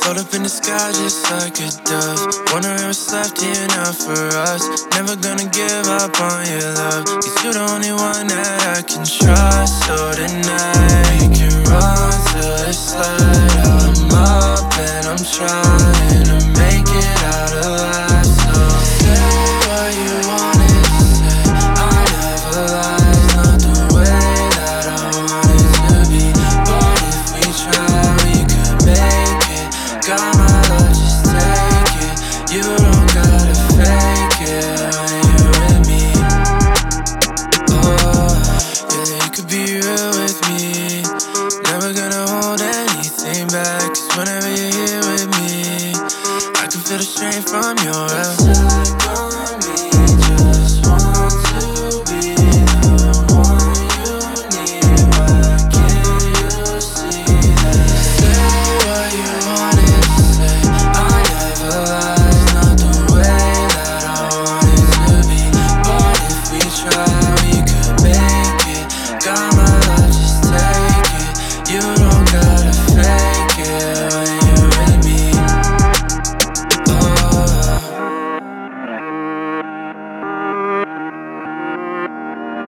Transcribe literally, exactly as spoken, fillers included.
Hold up in the sky just like a dove. Wondering what's left here now for us. Never gonna give up on your love, 'cause you're the only one that I can trust. So tonight we can run till it's light. I'm up and I'm trying to make it out alive. So say what you wanted to say, I never lie. It's not the way that I want it to be, but if we try we could make it. Got my love, just take it. You don't gotta fake it when you're with me. Oh, yeah, you could be real with me. Never gonna hold anything back, 'cause whenever you're here with me, I can feel the strain from your love.